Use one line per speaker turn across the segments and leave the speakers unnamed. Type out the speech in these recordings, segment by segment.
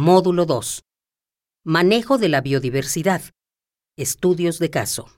Módulo 2. Manejo de la biodiversidad. Estudios de caso.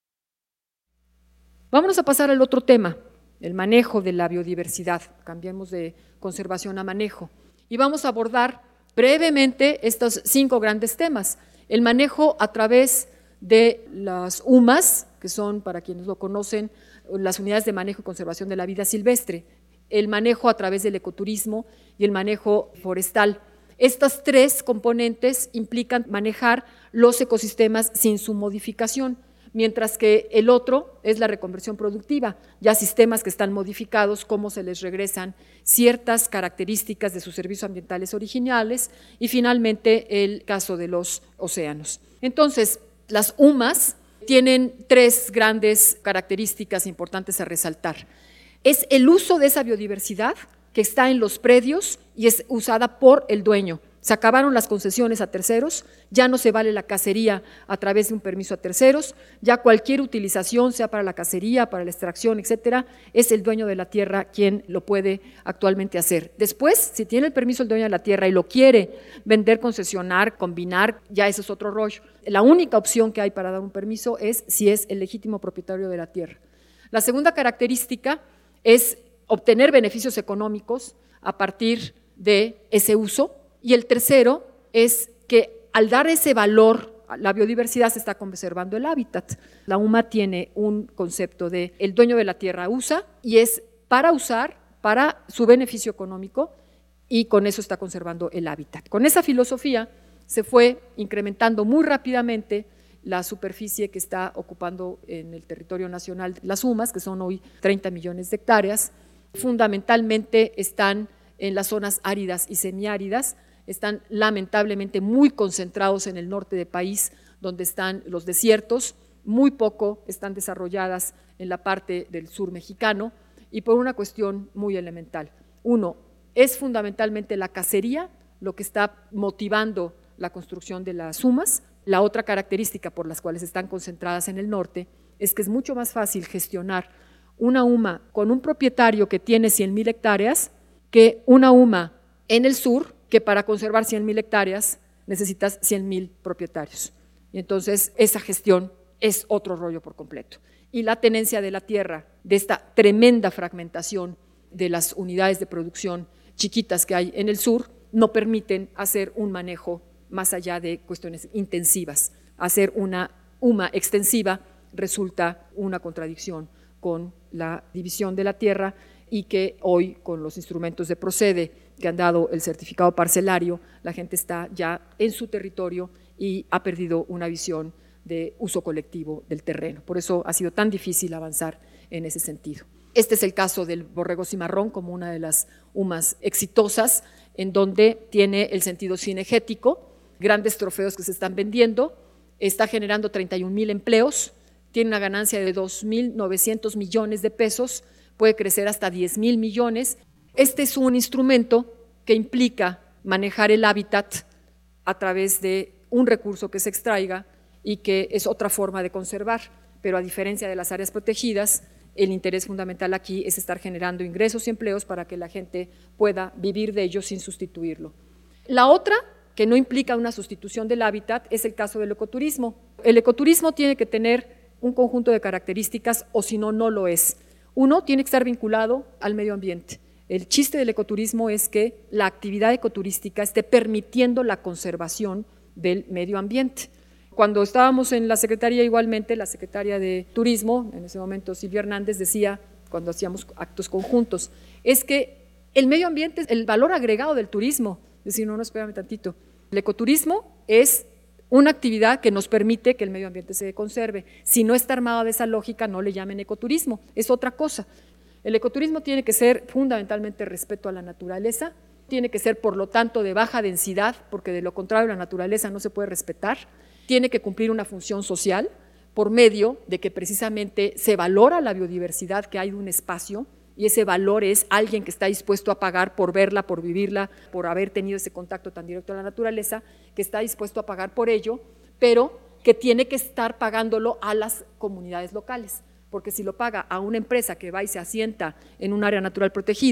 Vámonos a pasar al otro tema, el manejo de la biodiversidad. Cambiemos de conservación a manejo. Y vamos a abordar brevemente estos 5 grandes temas. El manejo a través de las UMAS, que son, para quienes lo conocen, las unidades de manejo y conservación de la vida silvestre, el manejo a través del ecoturismo y el manejo forestal. Estas 3 componentes implican manejar los ecosistemas sin su modificación, mientras que el otro es la reconversión productiva, ya sistemas que están modificados, cómo se les regresan ciertas características de sus servicios ambientales originales, y finalmente el caso de los océanos. Entonces, las UMAS tienen 3 grandes características importantes a resaltar. Es el uso de esa biodiversidad que está en los predios y es usada por el dueño. Se acabaron las concesiones a terceros, ya no se vale la cacería a través de un permiso a terceros, ya cualquier utilización, sea para la cacería, para la extracción, etcétera, es el dueño de la tierra quien lo puede actualmente hacer. Después, si tiene el permiso el dueño de la tierra y lo quiere vender, concesionar, combinar, ya eso es otro rollo. La única opción que hay para dar un permiso es si es el legítimo propietario de la tierra. La segunda característica es obtener beneficios económicos a partir de ese uso. Y el tercero es que al dar ese valor a la biodiversidad se está conservando el hábitat. La UMA tiene un concepto de el dueño de la tierra usa y es para usar, para su beneficio económico, y con eso está conservando el hábitat. Con esa filosofía se fue incrementando muy rápidamente la superficie que está ocupando en el territorio nacional las UMAS, que son hoy 30 millones de hectáreas. Fundamentalmente están en las zonas áridas y semiáridas, están lamentablemente muy concentrados en el norte del país, donde están los desiertos, muy poco están desarrolladas en la parte del sur mexicano, y por una cuestión muy elemental. Uno, es fundamentalmente la cacería lo que está motivando la construcción de las UMAS. La otra característica por las cuales están concentradas en el norte es que es mucho más fácil gestionar una UMA con un propietario que tiene 100,000 hectáreas que una UMA en el sur, que para conservar 100,000 hectáreas necesitas 100,000 propietarios. Y entonces esa gestión es otro rollo por completo. Y la tenencia de la tierra, de esta tremenda fragmentación de las unidades de producción chiquitas que hay en el sur, no permiten hacer un manejo más allá de cuestiones intensivas. Hacer una UMA extensiva resulta una contradicción con la división de la tierra, y que hoy con los instrumentos de Procede que han dado el certificado parcelario, la gente está ya en su territorio y ha perdido una visión de uso colectivo del terreno. Por eso ha sido tan difícil avanzar en ese sentido. Este es el caso del borrego cimarrón como una de las UMAS exitosas, en donde tiene el sentido cinegético, grandes trofeos que se están vendiendo, está generando 31,000 empleos, tiene una ganancia de 2,900 millones de pesos, puede crecer hasta 10,000 millones. Este es un instrumento que implica manejar el hábitat a través de un recurso que se extraiga y que es otra forma de conservar, pero a diferencia de las áreas protegidas, el interés fundamental aquí es estar generando ingresos y empleos para que la gente pueda vivir de ello sin sustituirlo. La otra, que no implica una sustitución del hábitat, es el caso del ecoturismo. El ecoturismo tiene que tener un conjunto de características, o si no, no lo es. Uno, tiene que estar vinculado al medio ambiente. El chiste del ecoturismo es que la actividad ecoturística esté permitiendo la conservación del medio ambiente. Cuando estábamos en la Secretaría, igualmente, la secretaria de Turismo, en ese momento Silvia Hernández, decía, cuando hacíamos actos conjuntos, es que el medio ambiente es el valor agregado del turismo. Es decir, no, espérame tantito. El ecoturismo es una actividad que nos permite que el medio ambiente se conserve. Si no está armado de esa lógica, no le llamen ecoturismo, es otra cosa. El ecoturismo tiene que ser fundamentalmente respeto a la naturaleza, tiene que ser, por lo tanto, de baja densidad, porque de lo contrario la naturaleza no se puede respetar, tiene que cumplir una función social por medio de que precisamente se valora la biodiversidad que hay de un espacio, y ese valor es alguien que está dispuesto a pagar por verla, por vivirla, por haber tenido ese contacto tan directo a la naturaleza, que está dispuesto a pagar por ello, pero que tiene que estar pagándolo a las comunidades locales, porque si lo paga a una empresa que va y se asienta en un área natural protegida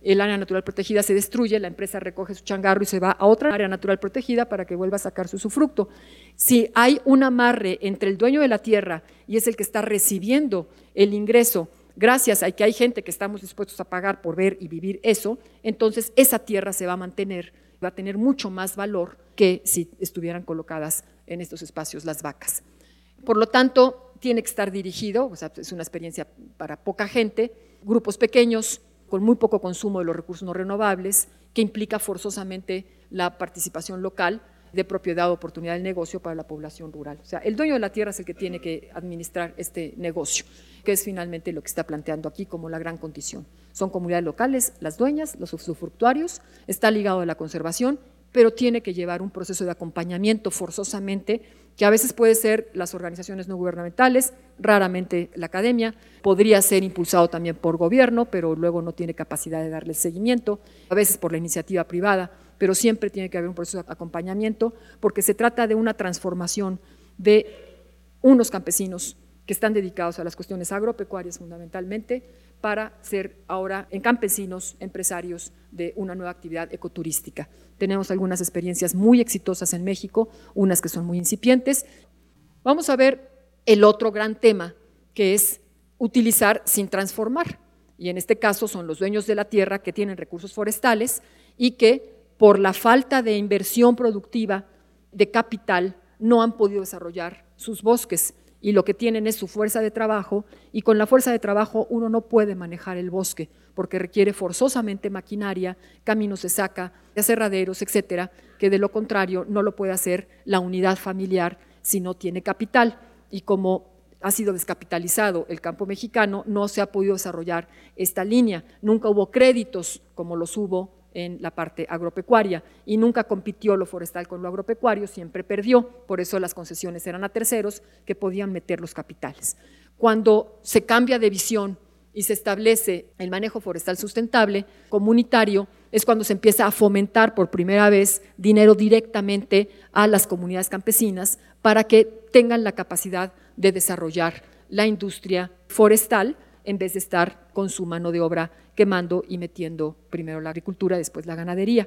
el área natural protegida se destruye, la empresa recoge su changarro y se va a otra área natural protegida para que vuelva a sacar su usufructo. Si hay un amarre entre el dueño de la tierra y es el que está recibiendo el ingreso, gracias a que hay gente que estamos dispuestos a pagar por ver y vivir eso, entonces esa tierra se va a mantener, va a tener mucho más valor que si estuvieran colocadas en estos espacios las vacas. Por lo tanto, tiene que estar dirigido, o sea, es una experiencia para poca gente, grupos pequeños, con muy poco consumo de los recursos no renovables, que implica forzosamente la participación local de propiedad o oportunidad del negocio para la población rural. O sea, el dueño de la tierra es el que tiene que administrar este negocio, que es finalmente lo que está planteando aquí como la gran condición. Son comunidades locales, las dueñas, los usufructuarios, está ligado a la conservación, pero tiene que llevar un proceso de acompañamiento forzosamente, que a veces puede ser las organizaciones no gubernamentales, raramente la academia, podría ser impulsado también por gobierno, pero luego no tiene capacidad de darle seguimiento, a veces por la iniciativa privada, pero siempre tiene que haber un proceso de acompañamiento, porque se trata de una transformación de unos campesinos que están dedicados a las cuestiones agropecuarias fundamentalmente, para ser ahora en campesinos, empresarios de una nueva actividad ecoturística. Tenemos algunas experiencias muy exitosas en México, unas que son muy incipientes. Vamos a ver el otro gran tema, que es utilizar sin transformar. Y en este caso son los dueños de la tierra que tienen recursos forestales y que por la falta de inversión productiva de capital no han podido desarrollar sus bosques. Y lo que tienen es su fuerza de trabajo, y con la fuerza de trabajo uno no puede manejar el bosque, porque requiere forzosamente maquinaria, caminos de saca, aserraderos, etcétera, que de lo contrario no lo puede hacer la unidad familiar si no tiene capital. Y como ha sido descapitalizado el campo mexicano, no se ha podido desarrollar esta línea. Nunca hubo créditos como los hubo en la parte agropecuaria, y nunca compitió lo forestal con lo agropecuario, siempre perdió, por eso las concesiones eran a terceros que podían meter los capitales. Cuando se cambia de visión y se establece el manejo forestal sustentable, comunitario, es cuando se empieza a fomentar por primera vez dinero directamente a las comunidades campesinas para que tengan la capacidad de desarrollar la industria forestal, en vez de estar con su mano de obra quemando y metiendo primero la agricultura, después la ganadería.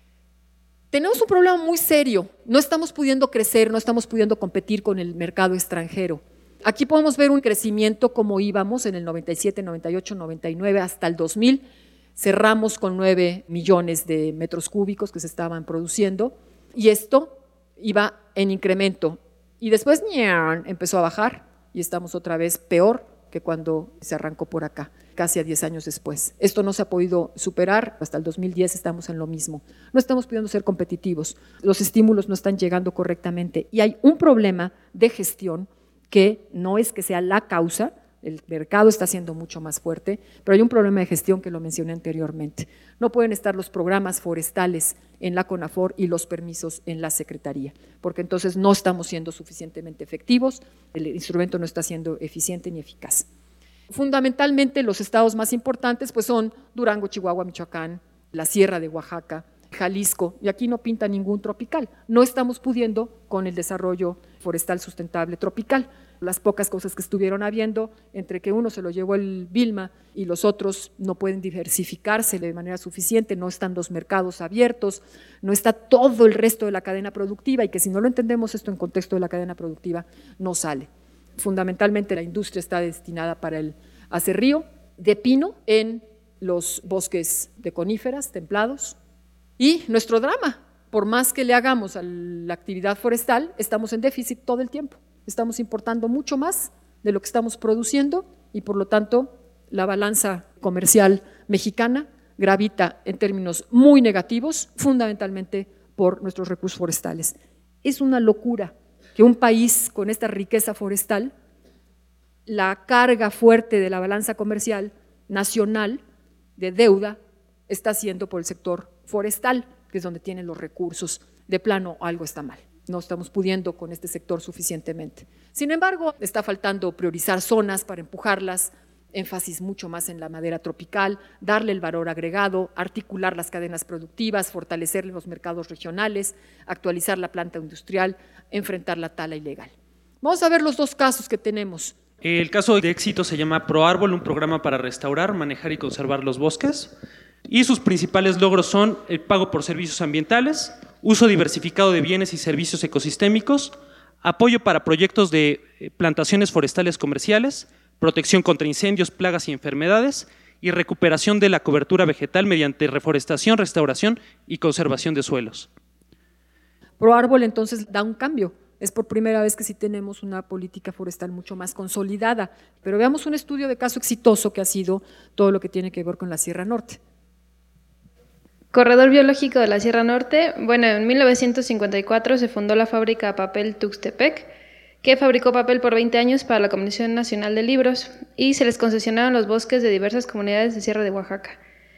Tenemos un problema muy serio, no estamos pudiendo crecer, no estamos pudiendo competir con el mercado extranjero. Aquí podemos ver un crecimiento como íbamos en el 97, 98, 99 hasta el 2000, cerramos con 9 millones de metros cúbicos que se estaban produciendo, y esto iba en incremento, y después empezó a bajar y estamos otra vez peor que cuando se arrancó por acá, casi a 10 años después. Esto no se ha podido superar, hasta el 2010 estamos en lo mismo. No estamos pudiendo ser competitivos, los estímulos no están llegando correctamente, y hay un problema de gestión que no es que sea la causa, el mercado está siendo mucho más fuerte, pero hay un problema de gestión que lo mencioné anteriormente. No pueden estar los programas forestales en la CONAFOR y los permisos en la Secretaría, porque entonces no estamos siendo suficientemente efectivos, el instrumento no está siendo eficiente ni eficaz. Fundamentalmente los estados más importantes pues son Durango, Chihuahua, Michoacán, la Sierra de Oaxaca, Jalisco, y aquí no pinta ningún tropical. No estamos pudiendo con el desarrollo forestal sustentable tropical. Las pocas cosas que estuvieron habiendo, entre que uno se lo llevó el Vilma y los otros no pueden diversificarse de manera suficiente, no están los mercados abiertos, no está todo el resto de la cadena productiva, y que si no lo entendemos esto en contexto de la cadena productiva, no sale. Fundamentalmente la industria está destinada para el aserrío de pino en los bosques de coníferas templados, y nuestro drama, por más que le hagamos a la actividad forestal, estamos en déficit todo el tiempo. Estamos importando mucho más de lo que estamos produciendo, y por lo tanto la balanza comercial mexicana gravita en términos muy negativos, fundamentalmente por nuestros recursos forestales. Es una locura que un país con esta riqueza forestal, la carga fuerte de la balanza comercial nacional de deuda está haciendo por el sector forestal, que es donde tienen los recursos. De plano, algo está mal. No estamos pudiendo con este sector suficientemente. Sin embargo, está faltando priorizar zonas para empujarlas, énfasis mucho más en la madera tropical, darle el valor agregado, articular las cadenas productivas, fortalecer los mercados regionales, actualizar la planta industrial, enfrentar la tala ilegal. Vamos a ver los dos casos que tenemos.
El caso de éxito se llama ProÁrbol, un programa para restaurar, manejar y conservar los bosques. y sus principales logros son el pago por servicios ambientales, uso diversificado de bienes y servicios ecosistémicos, apoyo para proyectos de plantaciones forestales comerciales, protección contra incendios, plagas y enfermedades y recuperación de la cobertura vegetal mediante reforestación, restauración y conservación de suelos.
ProArbol entonces da un cambio. Es por primera vez que sí tenemos una política forestal mucho más consolidada, pero veamos un estudio de caso exitoso que ha sido todo lo que tiene que ver con la Sierra Norte.
Corredor biológico de la Sierra Norte. Bueno, en 1954 se fundó la fábrica de papel Tuxtepec, que fabricó papel por 20 años para la Comisión Nacional de Libros y se les concesionaron los bosques de diversas comunidades de Sierra de Oaxaca.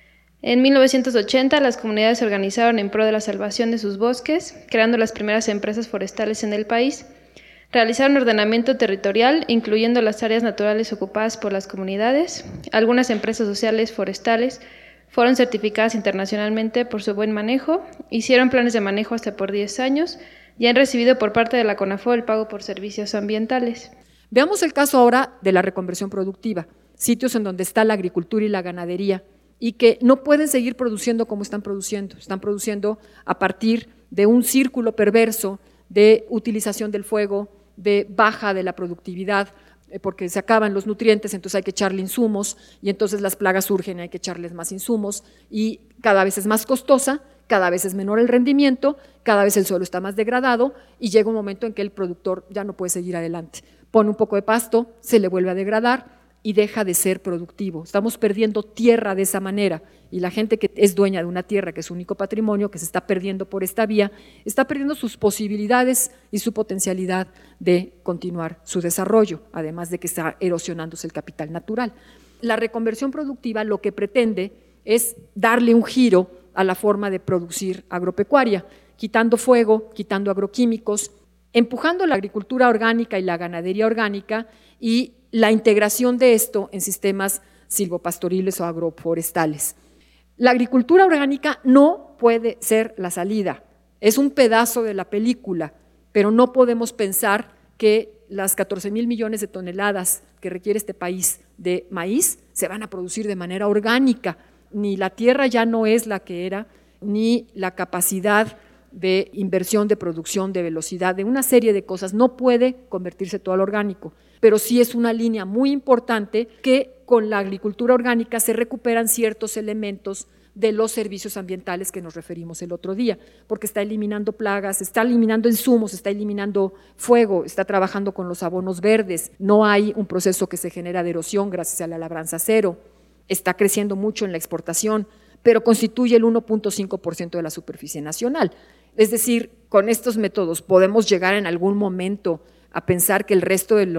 En 1980 las comunidades se organizaron en pro de la salvación de sus bosques, creando las primeras empresas forestales en el país. Realizaron ordenamiento territorial, incluyendo las áreas naturales ocupadas por las comunidades. Algunas empresas sociales forestales fueron certificadas internacionalmente por su buen manejo, hicieron planes de manejo hasta por 10 años y han recibido por parte de la CONAFO el pago por servicios ambientales.
Veamos el caso ahora de la reconversión productiva, sitios en donde está la agricultura y la ganadería y que no pueden seguir produciendo como están produciendo a partir de un círculo perverso de utilización del fuego, de baja de la productividad, porque se acaban los nutrientes, entonces hay que echarle insumos y entonces las plagas surgen y hay que echarles más insumos y cada vez es más costosa, cada vez es menor el rendimiento, cada vez el suelo está más degradado y llega un momento en que el productor ya no puede seguir adelante. Pone un poco de pasto, se le vuelve a degradar y deja de ser productivo. Estamos perdiendo tierra de esa manera y la gente que es dueña de una tierra, que es su único patrimonio, que se está perdiendo por esta vía, está perdiendo sus posibilidades y su potencialidad de continuar su desarrollo, además de que está erosionándose el capital natural. La reconversión productiva lo que pretende es darle un giro a la forma de producir agropecuaria, quitando fuego, quitando agroquímicos, empujando la agricultura orgánica y la ganadería orgánica y la integración de esto en sistemas silvopastoriles o agroforestales. La agricultura orgánica no puede ser la salida, es un pedazo de la película, pero no podemos pensar que las 14,000 millones de toneladas que requiere este país de maíz se van a producir de manera orgánica. Ni la tierra ya no es la que era, ni la capacidad de inversión, de producción, de velocidad, de una serie de cosas, no puede convertirse todo al orgánico, pero sí es una línea muy importante que con la agricultura orgánica se recuperan ciertos elementos de los servicios ambientales que nos referimos el otro día, porque está eliminando plagas, está eliminando insumos, está eliminando fuego, está trabajando con los abonos verdes, no hay un proceso que se genera de erosión gracias a la labranza cero, está creciendo mucho en la exportación, pero constituye el 1.5% de la superficie nacional. Es decir, con estos métodos podemos llegar en algún momento a pensar que el resto del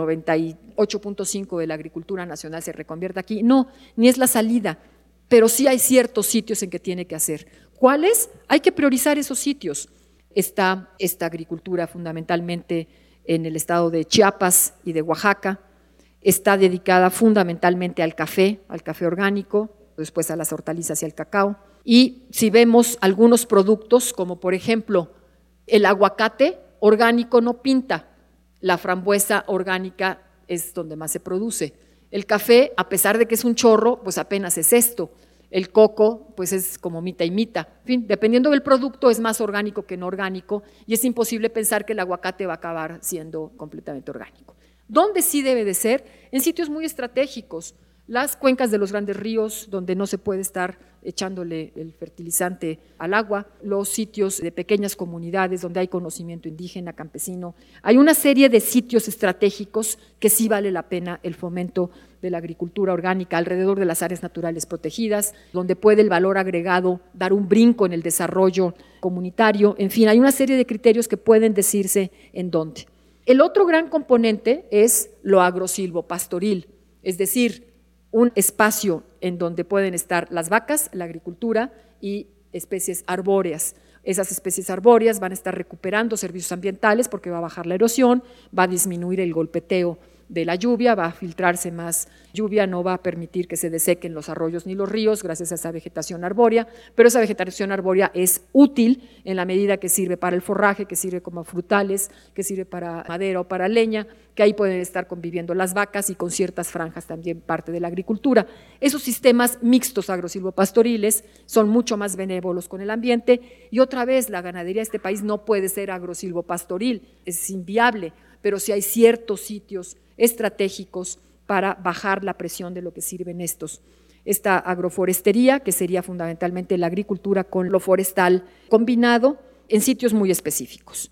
98.5% de la agricultura nacional se reconvierta aquí. No, ni es la salida, pero sí hay ciertos sitios en que tiene que hacer. ¿Cuáles? Hay que priorizar esos sitios. Está esta agricultura fundamentalmente en el estado de Chiapas y de Oaxaca, está dedicada fundamentalmente al café orgánico, después a las hortalizas y al cacao. Y si vemos algunos productos, como por ejemplo el aguacate orgánico no pinta, la frambuesa orgánica es donde más se produce. El café, a pesar de que es un chorro, pues apenas es esto. El coco, pues es como mitad y mitad. En fin, dependiendo del producto, es más orgánico que no orgánico y es imposible pensar que el aguacate va a acabar siendo completamente orgánico. ¿Dónde sí debe de ser? En sitios muy estratégicos, las cuencas de los grandes ríos, donde no se puede estar echándole el fertilizante al agua, los sitios de pequeñas comunidades donde hay conocimiento indígena, campesino. Hay una serie de sitios estratégicos que sí vale la pena el fomento de la agricultura orgánica alrededor de las áreas naturales protegidas, donde puede el valor agregado dar un brinco en el desarrollo comunitario. En fin, hay una serie de criterios que pueden decirse en dónde. El otro gran componente es lo agrosilvopastoril, es decir, un espacio en donde pueden estar las vacas, la agricultura y especies arbóreas. Esas especies arbóreas van a estar recuperando servicios ambientales porque va a bajar la erosión, va a disminuir el golpeteo de la lluvia, va a filtrarse más lluvia, no va a permitir que se desequen los arroyos ni los ríos gracias a esa vegetación arbórea, pero esa vegetación arbórea es útil en la medida que sirve para el forraje, que sirve como frutales, que sirve para madera o para leña, que ahí pueden estar conviviendo las vacas y con ciertas franjas también parte de la agricultura. Esos sistemas mixtos agrosilvopastoriles son mucho más benévolos con el ambiente y otra vez la ganadería de este país no puede ser agrosilvopastoril, es inviable, pero sí hay ciertos sitios estratégicos para bajar la presión de lo que sirven estos. Esta agroforestería, que sería fundamentalmente la agricultura con lo forestal combinado en sitios muy específicos.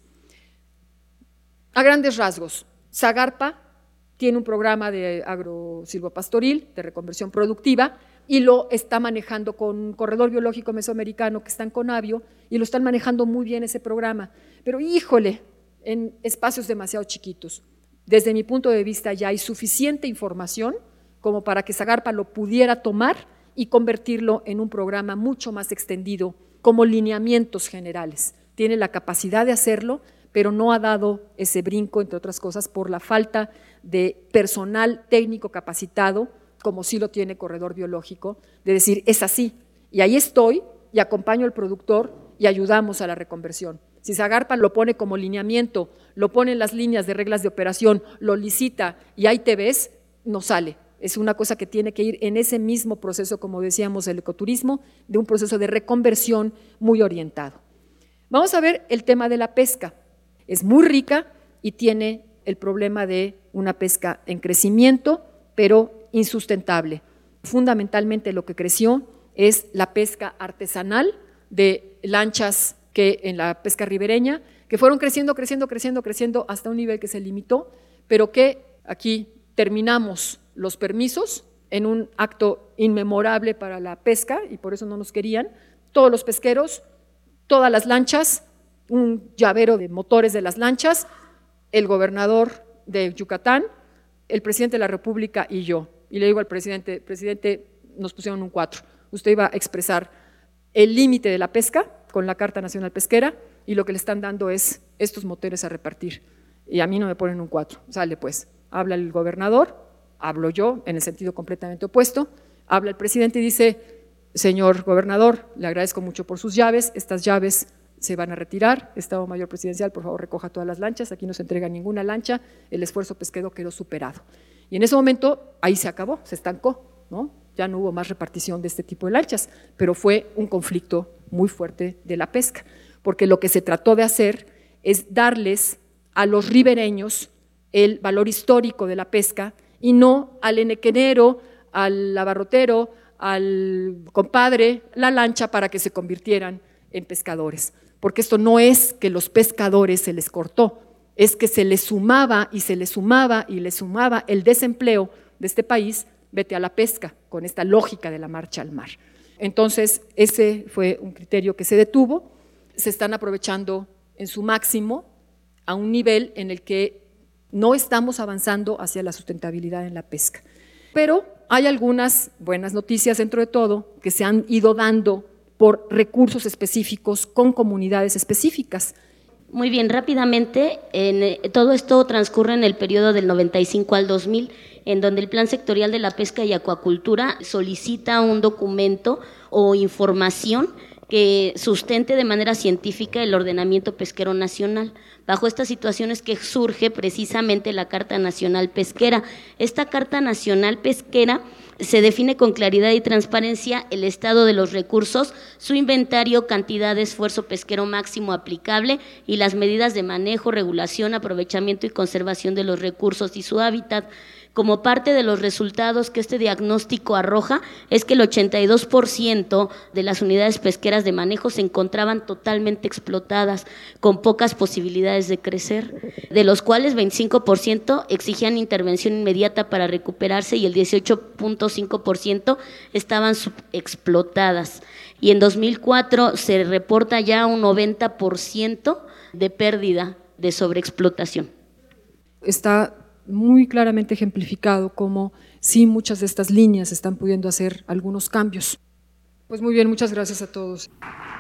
A grandes rasgos, Zagarpa tiene un programa de agrosilvopastoril, de reconversión productiva, y lo está manejando con un corredor biológico mesoamericano que está en Conavio, y lo están manejando muy bien ese programa. Pero híjole, en espacios demasiado chiquitos. Desde mi punto de vista ya hay suficiente información como para que Zagarpa lo pudiera tomar y convertirlo en un programa mucho más extendido como lineamientos generales. Tiene la capacidad de hacerlo, pero no ha dado ese brinco, entre otras cosas, por la falta de personal técnico capacitado, como sí lo tiene Corredor Biológico, de decir, es así, y ahí estoy, y acompaño al productor y ayudamos a la reconversión. Si Zagarpa lo pone como lineamiento, lo pone en las líneas de reglas de operación, lo licita y ahí te ves, no sale. Es una cosa que tiene que ir en ese mismo proceso, como decíamos, del ecoturismo, de un proceso de reconversión muy orientado. Vamos a ver el tema de la pesca. Es muy rica y tiene el problema de una pesca en crecimiento, pero insustentable. Fundamentalmente lo que creció es la pesca artesanal de lanchas que en la pesca ribereña, que fueron creciendo hasta un nivel que se limitó, pero que aquí terminamos los permisos en un acto inmemorable para la pesca y por eso no nos querían. Todos los pesqueros, todas las lanchas, un llavero de motores de las lanchas, el gobernador de Yucatán, el presidente de la República y yo. Y le digo al presidente, nos pusieron un 4, usted iba a expresar el límite de la pesca con la Carta Nacional Pesquera y lo que le están dando es estos motores a repartir. Y a mí no me ponen un 4, sale pues. Habla el gobernador, hablo yo en el sentido completamente opuesto, habla el presidente y dice, señor gobernador, le agradezco mucho por sus llaves, estas llaves se van a retirar, Estado Mayor Presidencial, por favor recoja todas las lanchas, aquí no se entrega ninguna lancha, el esfuerzo pesquero quedó superado. Y en ese momento ahí se acabó, se estancó, ¿no? Ya no hubo más repartición de este tipo de lanchas, pero fue un conflicto muy fuerte de la pesca, porque lo que se trató de hacer es darles a los ribereños el valor histórico de la pesca y no al enequenero, al abarrotero, al compadre, la lancha para que se convirtieran en pescadores. Porque esto no es que los pescadores se les cortó, es que se les sumaba y se les sumaba y les sumaba el desempleo de este país, vete a la pesca, con esta lógica de la marcha al mar. Entonces, ese fue un criterio que se detuvo, se están aprovechando en su máximo a un nivel en el que no estamos avanzando hacia la sustentabilidad en la pesca. Pero hay algunas buenas noticias dentro de todo que se han ido dando por recursos específicos con comunidades específicas.
Muy bien, rápidamente, todo esto transcurre en el periodo del 95 al 2000, en donde el Plan Sectorial de la Pesca y Acuacultura solicita un documento o información que sustente de manera científica el ordenamiento pesquero nacional. Bajo estas situaciones que surge precisamente la Carta Nacional Pesquera. Esta Carta Nacional Pesquera se define con claridad y transparencia el estado de los recursos, su inventario, cantidad de esfuerzo pesquero máximo aplicable y las medidas de manejo, regulación, aprovechamiento y conservación de los recursos y su hábitat. Como parte de los resultados que este diagnóstico arroja es que el 82% de las unidades pesqueras de manejo se encontraban totalmente explotadas, con pocas posibilidades de crecer, de los cuales 25% exigían intervención inmediata para recuperarse y el 18.5% estaban subexplotadas. Y en 2004 se reporta ya un 90% de pérdida de sobreexplotación.
Está muy claramente ejemplificado cómo sí muchas de estas líneas están pudiendo hacer algunos cambios. Pues muy bien, muchas gracias a todos.